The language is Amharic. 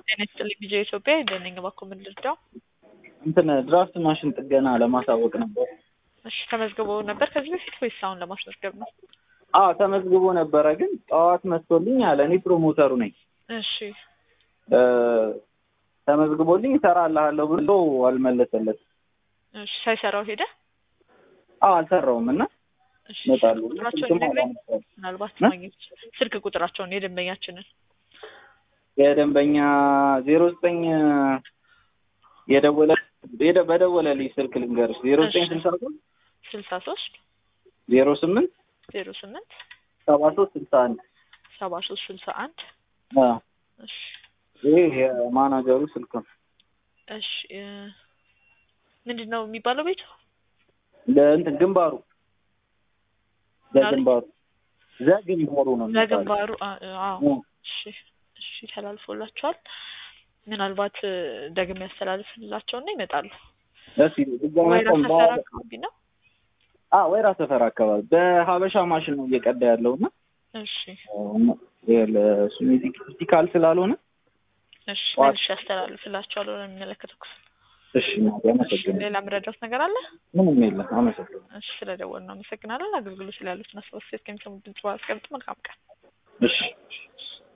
ጤና ይስጥልኝ ልጄ ኢትዮጵያ እንደነኝ እባክዎ ምን ልርዳው? እንትን ድራፍት ማሽን ጥገና ለማሳወቅ ነበር። እሺ ተመዝግቦ ነበር ከዚህ በፊት ወይስ አሁን ለማስመዝገብ ነው? አዎ ተመዝግቦ ነበረ፣ ግን ጠዋት መስቶልኝ አለ። እኔ ፕሮሞተሩ ነኝ። እሺ ተመዝግቦልኝ እሰራልሃለሁ ብሎ አልመለሰለትም። እሺ ሳይሰራው ሄደ? አዎ አልሰራውም እና እሺ መጣሉ ቁጥራቸውን ይነግረኝ ምናልባት ማግኘት ስልክ ቁጥራቸውን የደንበኛችንን የደንበኛ 09 በደወለልኝ ስልክ ልንገርሽ 0963 63 08 08 73 61 73 61 እሺ ይሄ የማናጀሩ ስልክ ነው። እሺ ምንድነው የሚባለው ቤቱ? ለእንትን ግንባሩ ዘግንባሩ ነው። ዘግንባሩ አዎ። እሺ ተላልፎላችኋል። ምናልባት ደግሜ ያስተላልፍላቸውና ይመጣሉ። እሺ ወይራ ሰፈር አካባቢ ነው። ወይራ ሰፈር አካባቢ በሀበሻ ማሽን ነው እየቀዳ ያለውና እሺ ለሱ ፊዚካል ስላልሆነ እሺ መልሼ ያስተላልፍላቸዋለሁ ለሚመለከተው ክፍል። እሺ አመሰግናለሁ። ሌላ ምረዳት ነገር አለ? ምንም የለም። አመሰግናለሁ። እሺ ስለደወልን ነው አመሰግናለሁ። አገልግሎት ስላሉት እና ሰዎች ከሚሰሙ ድምጽ ባስቀምጥ መልካም ቀን። እሺ